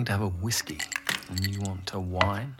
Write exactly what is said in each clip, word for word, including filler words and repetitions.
going to have a whiskey and you want a wine?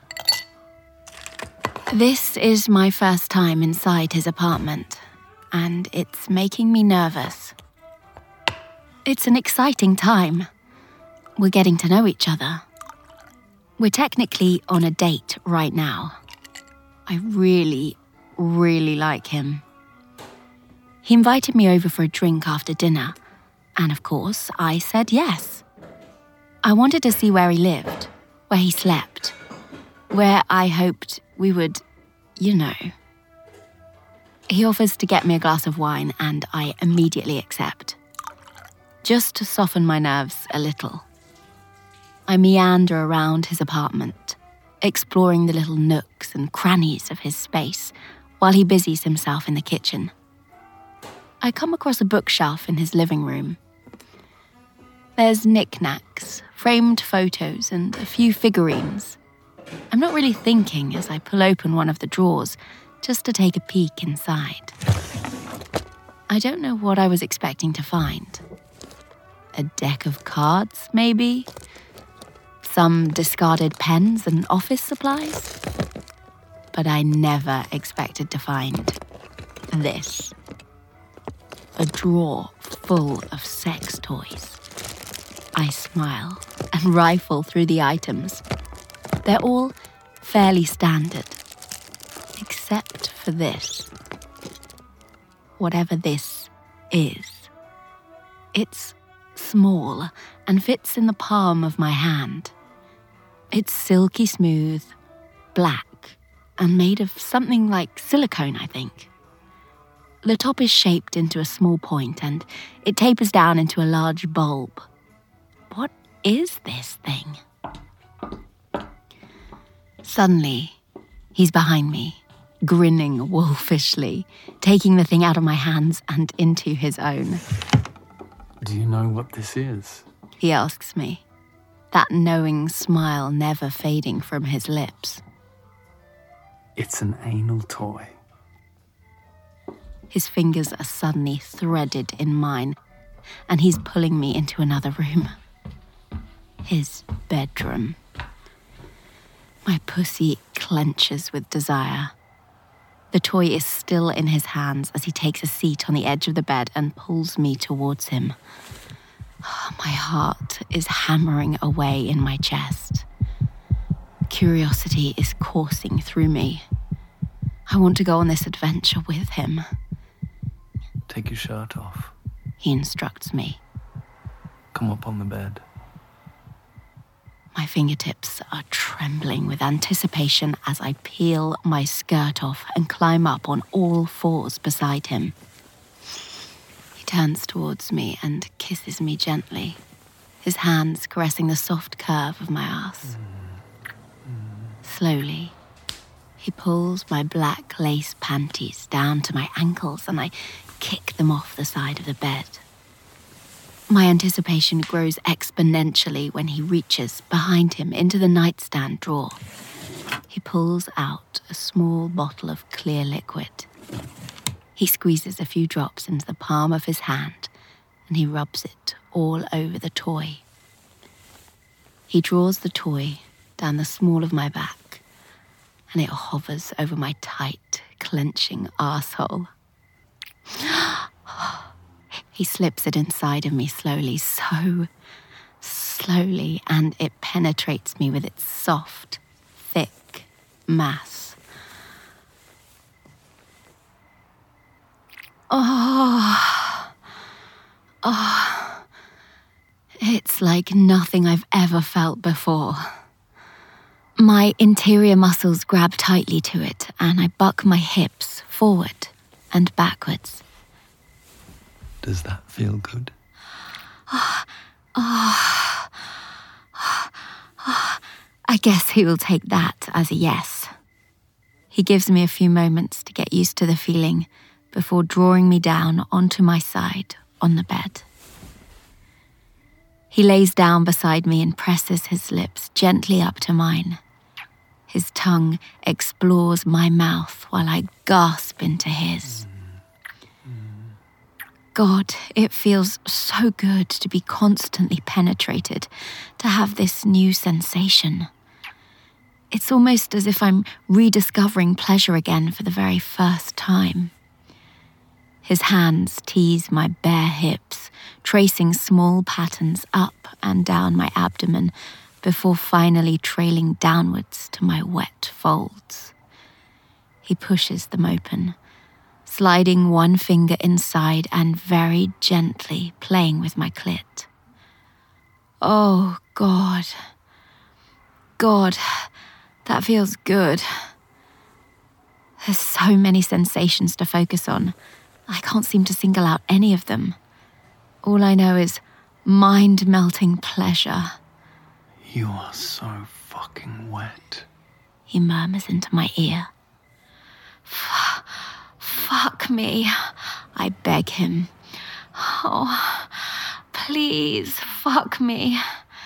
This is my first time inside his apartment, and it's making me nervous. It's an exciting time. We're getting to know each other. We're technically on a date right now. I really, really like him. He invited me over for a drink after dinner, and of course, I said yes. I wanted to see where he lived, where he slept, where I hoped we would, you know. He offers to get me a glass of wine, and I immediately accept. Just to soften my nerves a little. I meander around his apartment, exploring the little nooks and crannies of his space, while he busies himself in the kitchen. I come across a bookshelf in his living room. There's knickknacks, framed photos, and a few figurines. I'm not really thinking as I pull open one of the drawers, just to take a peek inside. I don't know what I was expecting to find. A deck of cards, maybe? Some discarded pens and office supplies? But I never expected to find this. A drawer full of sex toys. I smile and rifle through the items. They're all fairly standard, except for this. Whatever this is. It's small and fits in the palm of my hand. It's silky smooth, black, and made of something like silicone, I think. The top is shaped into a small point and it tapers down into a large bulb. What is this thing? Suddenly, he's behind me, grinning wolfishly, taking the thing out of my hands and into his own. Do you know what this is? He asks me, that knowing smile never fading from his lips. It's an anal toy. His fingers are suddenly threaded in mine, and he's pulling me into another room. His bedroom. My pussy clenches with desire. The toy is still in his hands as he takes a seat on the edge of the bed and pulls me towards him. My heart is hammering away in my chest. Curiosity is coursing through me. I want to go on this adventure with him. Take your shirt off. He instructs me. Come up on the bed. My fingertips are trembling with anticipation as I peel my skirt off and climb up on all fours beside him. He turns towards me and kisses me gently, his hands caressing the soft curve of my ass. Slowly, he pulls my black lace panties down to my ankles and I kick them off the side of the bed. My anticipation grows exponentially when he reaches behind him into the nightstand drawer. He pulls out a small bottle of clear liquid. He squeezes a few drops into the palm of his hand and he rubs it all over the toy. He draws the toy down the small of my back and it hovers over my tight, clenching arsehole. He slips it inside of me slowly, so slowly, and it penetrates me with its soft, thick mass. Oh, oh, it's like nothing I've ever felt before. My interior muscles grab tightly to it, and I buck my hips forward and backwards. Does that feel good? Oh, oh, oh, I guess he will take that as a yes. He gives me a few moments to get used to the feeling before drawing me down onto my side on the bed. He lays down beside me and presses his lips gently up to mine. His tongue explores my mouth while I gasp into his. God, it feels so good to be constantly penetrated, to have this new sensation. It's almost as if I'm rediscovering pleasure again for the very first time. His hands tease my bare hips, tracing small patterns up and down my abdomen before finally trailing downwards to my wet folds. He pushes them open, sliding one finger inside and very gently playing with my clit. Oh, God. God, that feels good. There's so many sensations to focus on. I can't seem to single out any of them. All I know is mind-melting pleasure. You are so fucking wet. He murmurs into my ear. F- fuck me, I beg him. Oh, please, fuck me.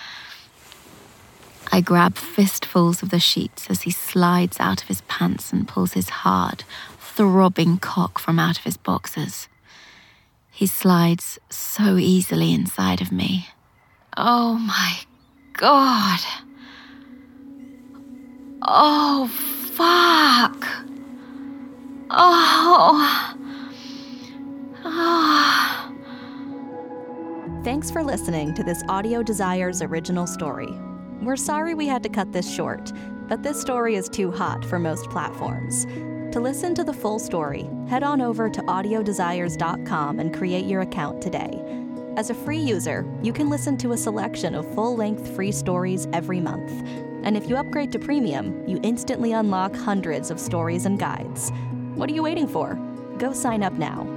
I grab fistfuls of the sheets as he slides out of his pants and pulls his hard, throbbing cock from out of his boxers. He slides so easily inside of me. Oh my God. Oh, fuck. Oh. Oh. Thanks for listening to this Audio Desires original story. We're sorry we had to cut this short, but this story is too hot for most platforms. To listen to the full story, head on over to audio desires dot com and create your account today. As a free user, you can listen to a selection of full-length free stories every month. And if you upgrade to premium, you instantly unlock hundreds of stories and guides. What are you waiting for? Go sign up now.